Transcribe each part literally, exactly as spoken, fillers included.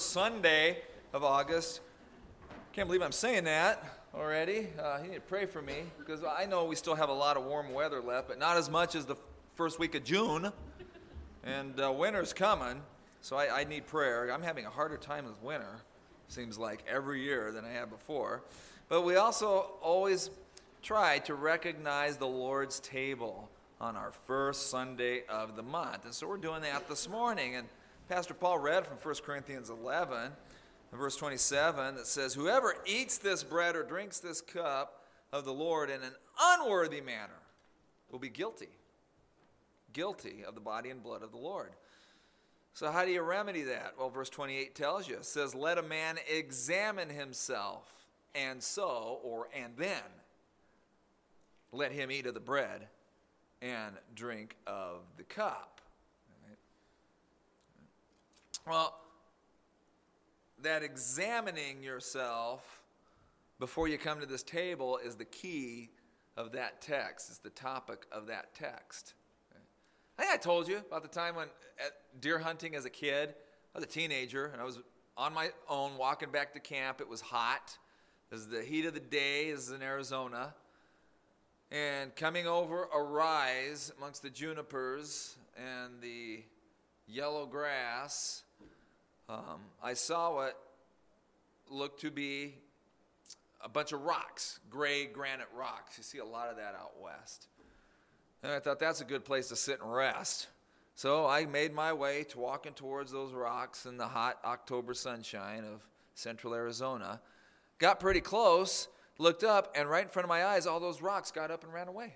first Sunday of August. Can't believe I'm saying that already. Uh, you need to pray for me because I know we still have a lot of warm weather left, but not as much as the first week of June. And uh, winter's coming, so I, I need prayer. I'm having a harder time with winter, seems like, every year than I have before. But we also always try to recognize the Lord's table on our first Sunday of the month. And so we're doing that this morning. And Pastor Paul read from First Corinthians eleven, verse twenty-seven, that says, "Whoever eats this bread or drinks this cup of the Lord in an unworthy manner will be guilty, guilty of the body and blood of the Lord." So how do you remedy that? Well, verse twenty-eight tells you. It says, "Let a man examine himself, and so," or "and then, let him eat of the bread and drink of the cup." Right? Well, that examining yourself before you come to this table is the key of that text. It's the topic of that text. I think I told you about the time when at deer hunting as a kid. I was a teenager, and I was on my own walking back to camp. It was hot. It was the heat of the day. This is in Arizona. And coming over a rise amongst the junipers and the yellow grass, um, I saw what looked to be a bunch of rocks, gray granite rocks. You see a lot of that out west. And I thought that's a good place to sit and rest. So I made my way to walking towards those rocks in the hot October sunshine of central Arizona. Got pretty close, looked up, and right in front of my eyes, all those rocks got up and ran away.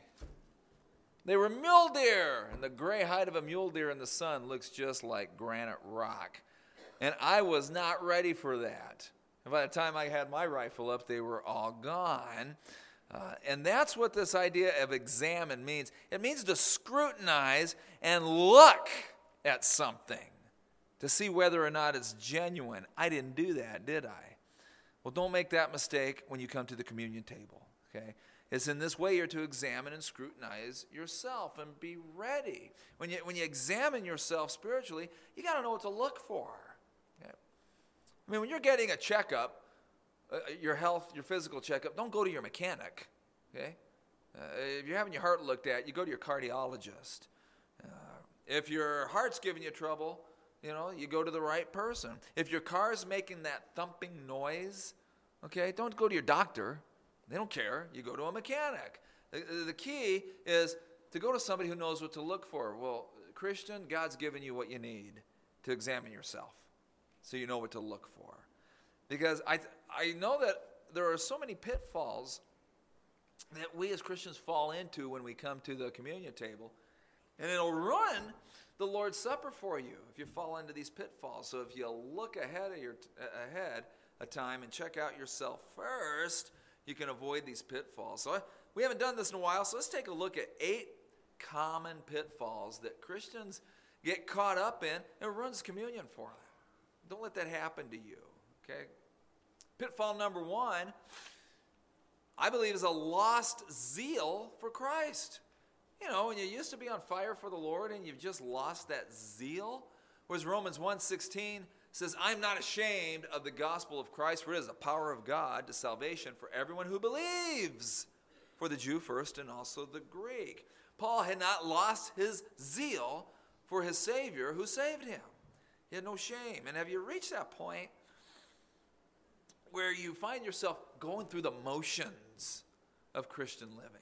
They were mule deer, and the gray hide of a mule deer in the sun looks just like granite rock. And I was not ready for that. And by the time I had my rifle up, they were all gone. Uh, and that's what this idea of examine means. It means to scrutinize and look at something to see whether or not it's genuine. I didn't do that, did I? Well, don't make that mistake when you come to the communion table, okay? It's in this way you're to examine and scrutinize yourself and be ready. When you, when you examine yourself spiritually, you got to know what to look for. Okay? I mean, when you're getting a checkup, uh, your health, your physical checkup, don't go to your mechanic, okay? Uh, if you're having your heart looked at, you go to your cardiologist. Uh, if your heart's giving you trouble, you know, you go to the right person. If your car's making that thumping noise, okay, don't go to your doctor. They don't care. You go to a mechanic. The, the key is to go to somebody who knows what to look for. Well, Christian, God's given you what you need to examine yourself so you know what to look for. Because I, I know that there are so many pitfalls that we as Christians fall into when we come to the communion table, and it'll ruin the Lord's Supper for you if you fall into these pitfalls. So if you look ahead of your ahead a time and check out yourself first, you can avoid these pitfalls. So I, we haven't done this in a while, so let's take a look at eight common pitfalls that Christians get caught up in, and it ruins communion for them. Don't let that happen to you, okay? Pitfall number one, I believe, is a lost zeal for Christ. You know, when you used to be on fire for the Lord and you've just lost that zeal. Whereas Romans one sixteen says, "I'm not ashamed of the gospel of Christ, for it is the power of God to salvation for everyone who believes, for the Jew first and also the Greek." Paul had not lost his zeal for his Savior who saved him. He had no shame. And have you reached that point where you find yourself going through the motions of Christian living?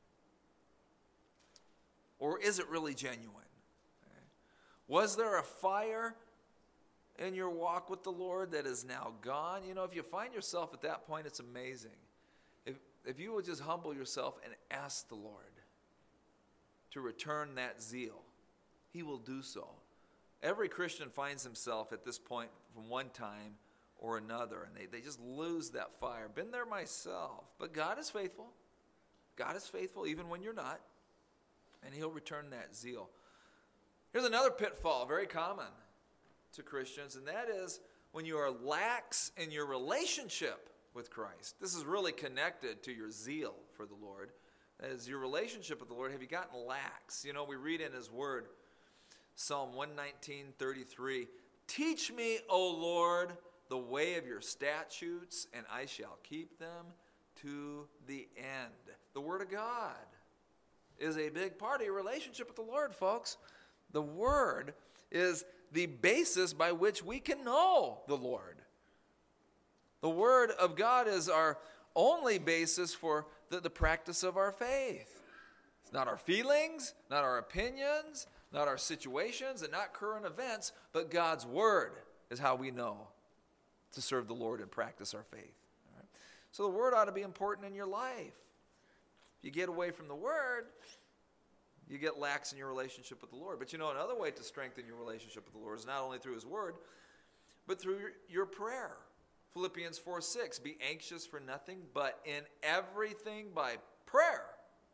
Or is it really genuine? Okay. Was there a fire in your walk with the Lord that is now gone? You know, if you find yourself at that point, it's amazing. If, if you will just humble yourself and ask the Lord to return that zeal, He will do so. Every Christian finds himself at this point from one time or another, and they, they just lose that fire. Been there myself. But God is faithful. God is faithful even when you're not. And He'll return that zeal. Here's another pitfall, very common to Christians, and that is when you are lax in your relationship with Christ. This is really connected to your zeal for the Lord. That is, your relationship with the Lord, have you gotten lax? You know, we read in His Word, Psalm one nineteen, thirty-three, Teach me, O Lord, the way of your statutes, and I shall keep them to the end. The Word of God is a big part of your relationship with the Lord, folks. The Word is the basis by which we can know the Lord. The Word of God is our only basis for the, the practice of our faith. It's not our feelings, not our opinions, not our situations, and not current events, but God's Word is how we know to serve the Lord and practice our faith. All right? So the Word ought to be important in your life. If you get away from the Word, you get lax in your relationship with the Lord. But you know, another way to strengthen your relationship with the Lord is not only through His Word, but through your, your prayer. Philippians four six, be anxious for nothing, but in everything by prayer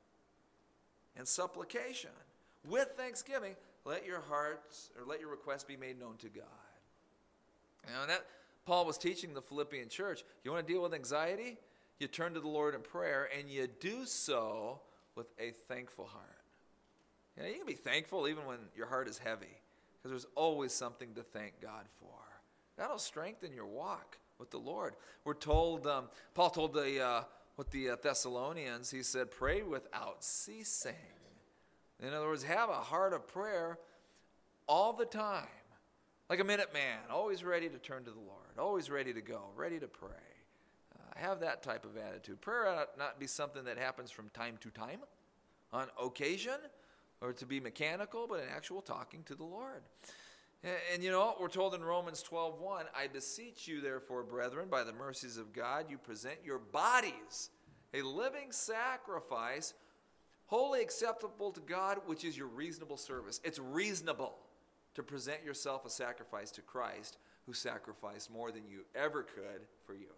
and supplication, with thanksgiving, let your hearts, or let your requests be made known to God. You know, and that Paul was teaching the Philippian church. You want to deal with anxiety? You turn to the Lord in prayer, and you do so with a thankful heart. You know, you can be thankful even when your heart is heavy, because there's always something to thank God for. That'll strengthen your walk with the Lord. We're told, um, Paul told the uh, with the uh, Thessalonians, he said, pray without ceasing. In other words, have a heart of prayer all the time. Like a minute man, always ready to turn to the Lord, always ready to go, ready to pray. Uh, have that type of attitude. Prayer ought not be something that happens from time to time, on occasion, or to be mechanical, but an actual talking to the Lord. And, and you know what? We're told in Romans twelve one, I beseech you, therefore, brethren, by the mercies of God, you present your bodies a living sacrifice, wholly acceptable to God, which is your reasonable service. It's reasonable to present yourself a sacrifice to Christ, who sacrificed more than you ever could for you.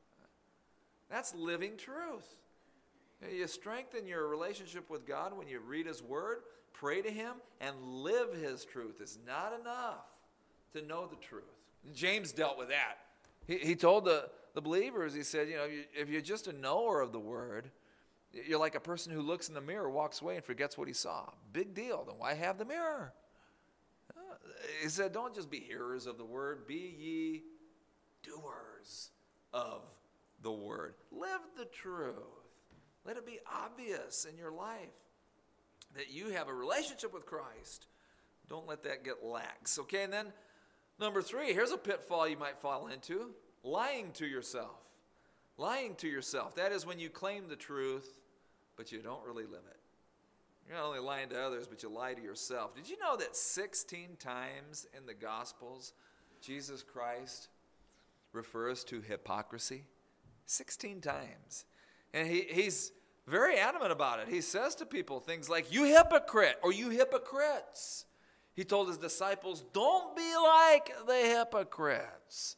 That's living truth. You strengthen your relationship with God when you read His Word, pray to Him, and live His truth. It's not enough to know the truth. James dealt with that. He, he told the, the believers, he said, you know, if you're just a knower of the Word, you're like a person who looks in the mirror, walks away, and forgets what he saw. Big deal. Then why have the mirror? Uh, he said, don't just be hearers of the Word. Be ye doers of the Word. Live the truth. Let it be obvious in your life that you have a relationship with Christ. Don't let that get lax. Okay, and then number three, here's a pitfall you might fall into. Lying to yourself. Lying to yourself. That is when you claim the truth, but you don't really live it. You're not only lying to others, but you lie to yourself. Did you know that sixteen times in the Gospels, Jesus Christ refers to hypocrisy? sixteen times. And he, he's very adamant about it. He says to people things like, you hypocrite, or you hypocrites. He told his disciples, don't be like the hypocrites.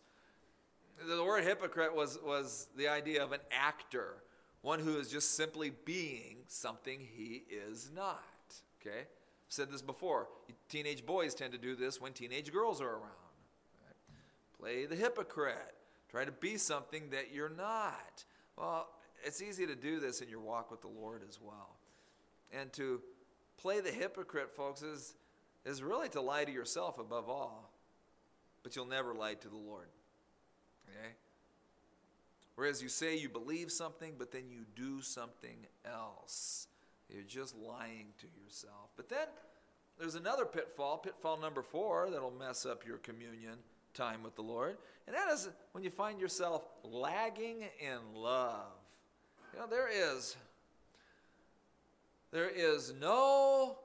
The word hypocrite was, was the idea of an actor, one who is just simply being something he is not. Okay? I've said this before. Teenage boys tend to do this when teenage girls are around. Right? Play the hypocrite. Try to be something that you're not. Well, it's easy to do this in your walk with the Lord as well. And to play the hypocrite, folks, is, is really to lie to yourself above all. But you'll never lie to the Lord. Okay? Whereas you say you believe something, but then you do something else. You're just lying to yourself. But then there's another pitfall, pitfall number four, that'll mess up your communion time with the Lord. And that is when you find yourself lagging in love. You know, there is, there is no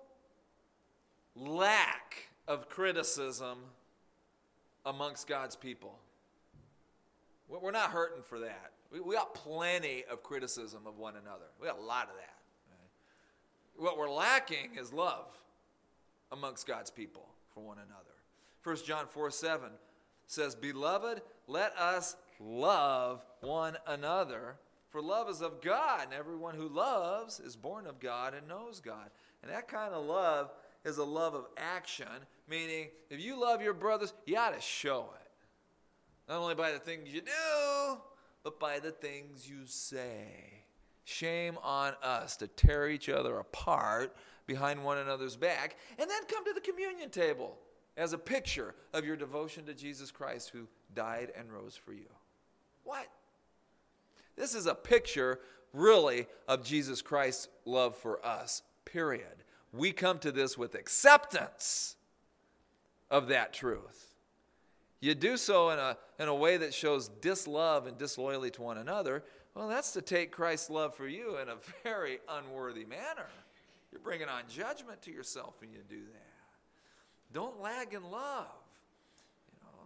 lack of criticism amongst God's people. We're not hurting for that. We, we got plenty of criticism of one another. We got a lot of that. Right? What we're lacking is love amongst God's people for one another. First John four seven says, Beloved, let us love one another, for love is of God, and everyone who loves is born of God and knows God. And that kind of love is a love of action, meaning if you love your brothers, you ought to show it. Not only by the things you do, but by the things you say. Shame on us to tear each other apart behind one another's back and then come to the communion table as a picture of your devotion to Jesus Christ who died and rose for you. What? This is a picture, really, of Jesus Christ's love for us, period. We come to this with acceptance of that truth. You do so in a, in a way that shows dislove and disloyalty to one another. Well, that's to take Christ's love for you in a very unworthy manner. You're bringing on judgment to yourself when you do that. Don't lag in love. You know,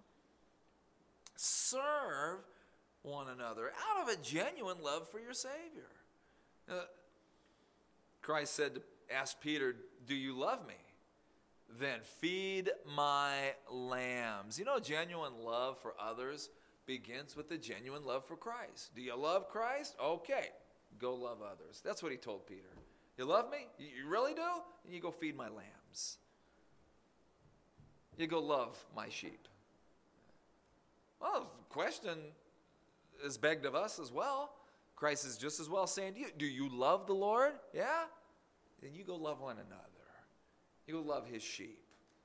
serve one another out of a genuine love for your Savior. Uh, Christ said to ask Peter, "Do you love me? Then feed my lambs." You know, genuine love for others begins with the genuine love for Christ. Do you love Christ? Okay, go love others. That's what he told Peter. You love me? You really do? And you go feed my lambs. You go love my sheep. Well, the question is begged of us as well. Christ is just as well saying to you, do you love the Lord? Yeah? Then you go love one another. You will love his sheep.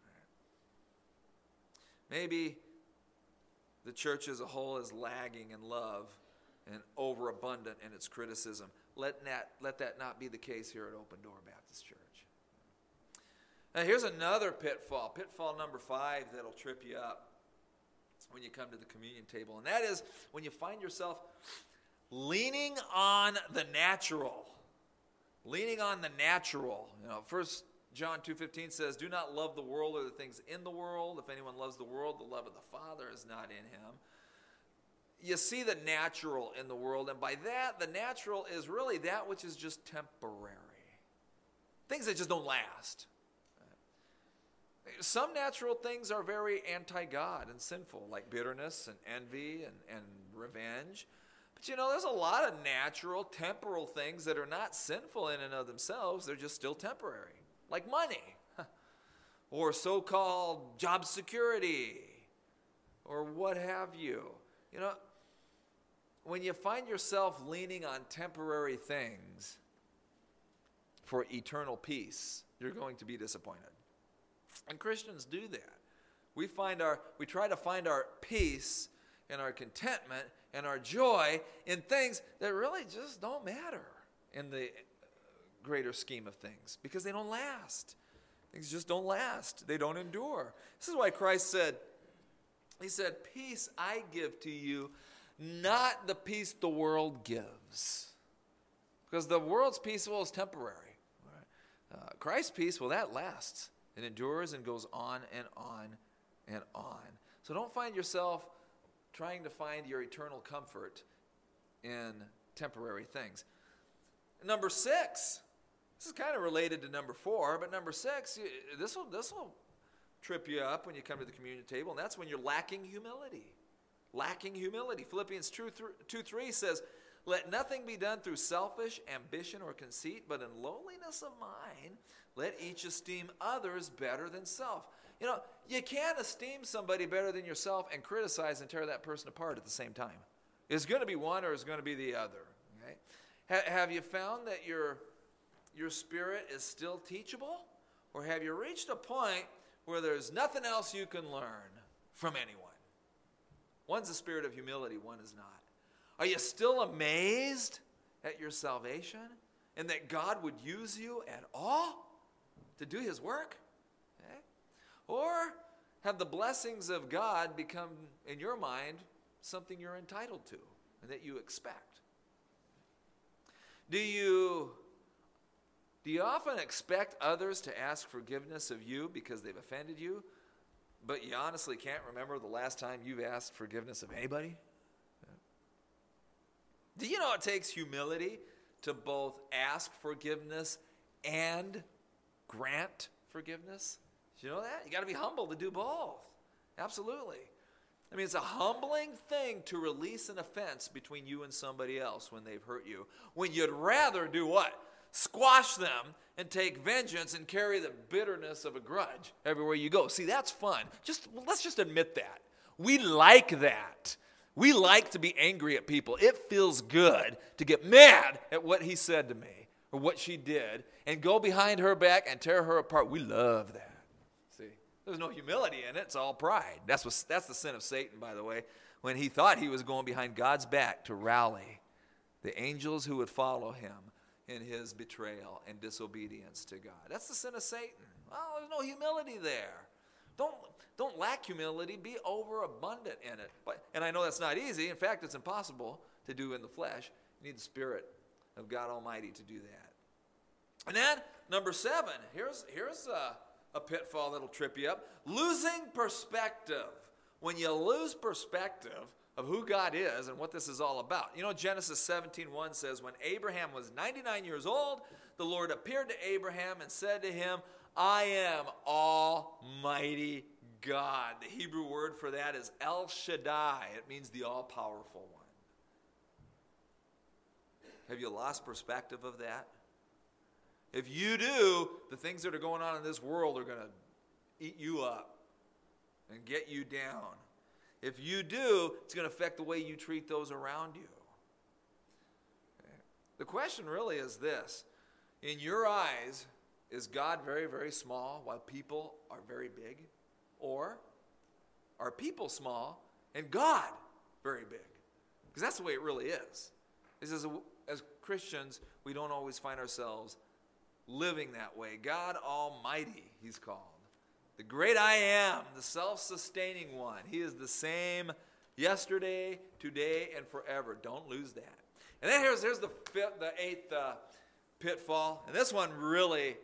Maybe the church as a whole is lagging in love and overabundant in its criticism. Let that, let that not be the case here at Open Door Baptist Church. Now here's another pitfall, pitfall number five that'll trip you up when you come to the communion table. And that is when you find yourself leaning on the natural. Leaning on the natural. You know, first John two fifteen says, "Do not love the world or the things in the world. If anyone loves the world, the love of the Father is not in him." You see the natural in the world, and by that, the natural is really that which is just temporary. Things that just don't last. Some natural things are very anti-God and sinful, like bitterness and envy and, and revenge. But you know, there's a lot of natural, temporal things that are not sinful in and of themselves. They're just still temporary. Like money, or so-called job security, or what have you. You know, when you find yourself leaning on temporary things for eternal peace, you're going to be disappointed. And Christians do that. We find our, we try to find our peace and our contentment and our joy in things that really just don't matter in the greater scheme of things, because they don't last. Things just don't last. They don't endure. This is why Christ said, he said, "Peace I give to you, not the peace the world gives." Because the world's peace, well, is temporary. Uh, Christ's peace, well, that lasts. It endures and goes on and on and on. So don't find yourself trying to find your eternal comfort in temporary things. Number six. This is kind of related to number four, but number six, this will this will trip you up when you come to the communion table, and that's when you're lacking humility. Lacking humility. Philippians two three says, "Let nothing be done through selfish ambition or conceit, but in lowliness of mind, let each esteem others better than self." You know, you can't esteem somebody better than yourself and criticize and tear that person apart at the same time. It's going to be one or it's going to be the other. Okay? Ha- have you found that your Your spirit is still teachable? Or have you reached a point where there's nothing else you can learn from anyone? One's a spirit of humility, one is not. Are you still amazed at your salvation and that God would use you at all to do his work? Okay? Or have the blessings of God become, in your mind, something you're entitled to and that you expect? Do you... Do you often expect others to ask forgiveness of you because they've offended you, but you honestly can't remember the last time you've asked forgiveness of anybody? Do you know it takes humility to both ask forgiveness and grant forgiveness? Do you know that? You got to be humble to do both. Absolutely. I mean, it's a humbling thing to release an offense between you and somebody else when they've hurt you, when you'd rather do what? Squash them and take vengeance and carry the bitterness of a grudge everywhere you go. See, that's fun. Just well, let's just admit that. We like that. We like to be angry at people. It feels good to get mad at what he said to me or what she did and go behind her back and tear her apart. We love that. See, There's no humility in it. It's all pride. That's what, that's the sin of Satan, by the way, when he thought he was going behind God's back to rally the angels who would follow him in his betrayal and disobedience to God. That's the sin of Satan. Well, there's no humility there. Don't, don't lack humility. Be overabundant in it. But, and I know that's not easy. In fact, it's impossible to do in the flesh. You need the Spirit of God Almighty to do that. And then, number seven, here's, here's a, a pitfall that'll trip you up. Losing perspective. When you lose perspective of who God is and what this is all about. You know, Genesis seventeen one says, when Abraham was ninety-nine years old, the Lord appeared to Abraham and said to him, I am Almighty God. The Hebrew word for that is El Shaddai. It means the all-powerful one. Have you lost perspective of that? If you do, the things that are going on in this world are going to eat you up and get you down. If you do, it's going to affect the way you treat those around you. Okay. The question really is this. In your eyes, is God very, very small while people are very big? Or are people small and God very big? Because that's the way it really is. It's as, as Christians, we don't always find ourselves living that way. God Almighty, he's called. The great I am, the self-sustaining one. He is the same yesterday, today, and forever. Don't lose that. And then here's, here's the, fifth, the eighth uh, pitfall. And this one really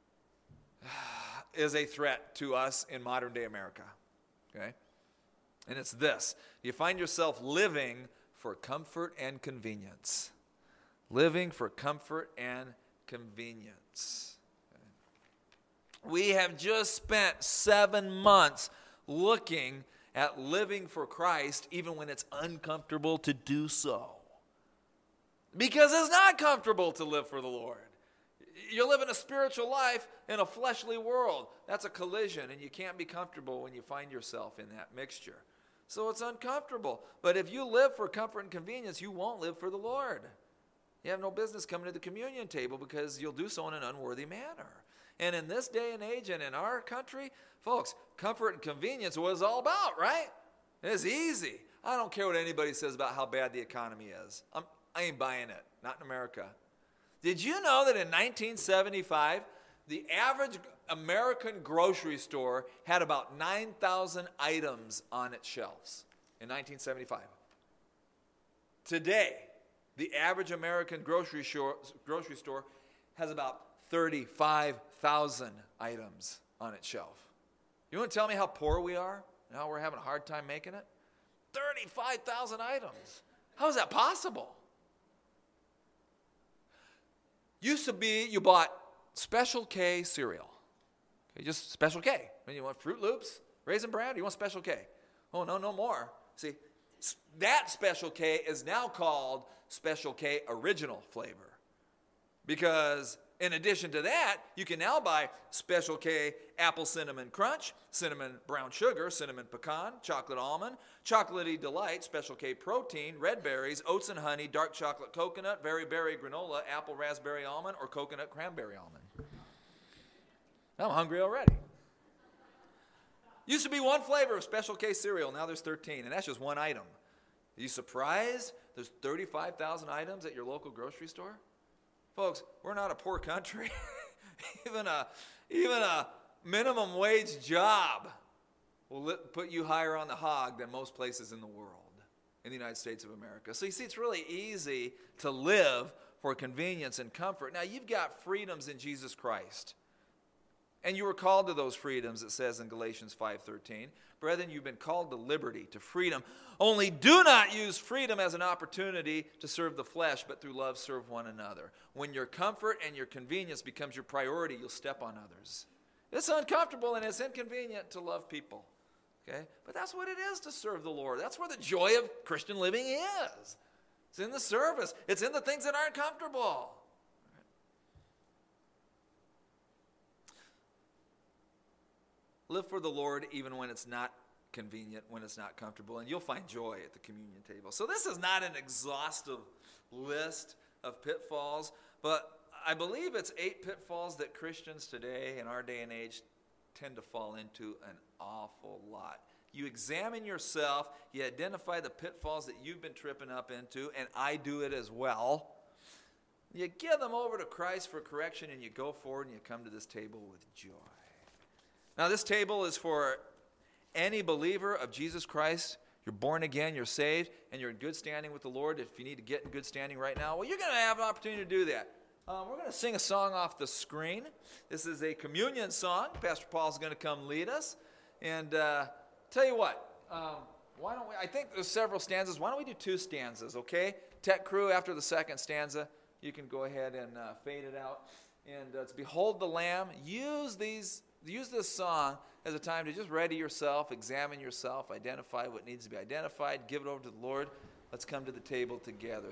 is a threat to us in modern-day America. Okay? And it's this. You find yourself living for comfort and convenience. Living for comfort and convenience. We have just spent seven months looking at living for Christ even when it's uncomfortable to do so. Because it's not comfortable to live for the Lord. You're living a spiritual life in a fleshly world. That's a collision, and you can't be comfortable when you find yourself in that mixture. So it's uncomfortable. But if you live for comfort and convenience, you won't live for the Lord. You have no business coming to the communion table because you'll do so in an unworthy manner. And in this day and age and in our country, folks, comfort and convenience was all about, right? It's easy. I don't care what anybody says about how bad the economy is. I'm, I ain't buying it. Not in America. Did you know that in nineteen seventy-five, the average American grocery store had about nine thousand items on its shelves in nineteen seventy-five? Today, the average American grocery store, grocery store has about thirty-five thousand items on its shelf. You want to tell me how poor we are and how we're having a hard time making it? thirty-five thousand items. How is that possible? Used to be you bought Special K cereal. Okay, just Special K. When you want Fruit Loops, Raisin Bran, you want Special K. Oh, no, no more. See, that Special K is now called Special K Original Flavor. Because in addition to that, you can now buy Special K Apple Cinnamon Crunch, Cinnamon Brown Sugar, Cinnamon Pecan, Chocolate Almond, Chocolatey Delight, Special K Protein, Red Berries, Oats and Honey, Dark Chocolate Coconut, Very Berry Granola, Apple Raspberry Almond, or Coconut Cranberry Almond. I'm hungry already. Used to be one flavor of Special K cereal, now there's thirteen, and that's just one item. Are you surprised there's thirty-five thousand items at your local grocery store? Folks, we're not a poor country. even a even a minimum wage job will li- put you higher on the hog than most places in the world, in the United States of America. So you see, it's really easy to live for convenience and comfort. Now, you've got freedoms in Jesus Christ. And you were called to those freedoms, it says in Galatians five thirteen. Brethren, you've been called to liberty, to freedom. Only do not use freedom as an opportunity to serve the flesh, but through love serve one another. When your comfort and your convenience becomes your priority, you'll step on others. It's uncomfortable and it's inconvenient to love people. Okay? But that's what it is to serve the Lord. That's where the joy of Christian living is. It's in the service. It's in the things that aren't comfortable. Live for the Lord even when it's not convenient, when it's not comfortable, and you'll find joy at the communion table. So this is not an exhaustive list of pitfalls, but I believe it's eight pitfalls that Christians today in our day and age tend to fall into an awful lot. You examine yourself, you identify the pitfalls that you've been tripping up into, and I do it as well. You give them over to Christ for correction, and you go forward and you come to this table with joy. Now, this table is for any believer of Jesus Christ. You're born again, you're saved, and you're in good standing with the Lord. If you need to get in good standing right now, well, you're going to have an opportunity to do that. Um, we're going to sing a song off the screen. This is a communion song. Pastor Paul's going to come lead us. And uh, tell you what, um, why don't we, I think there's several stanzas. Why don't we do two stanzas, okay? Tech crew, after the second stanza, you can go ahead and uh, fade it out. And uh, it's Behold the Lamb. Use these, use this song as a time to just ready yourself, examine yourself, identify what needs to be identified, give it over to the Lord. Let's come to the table together.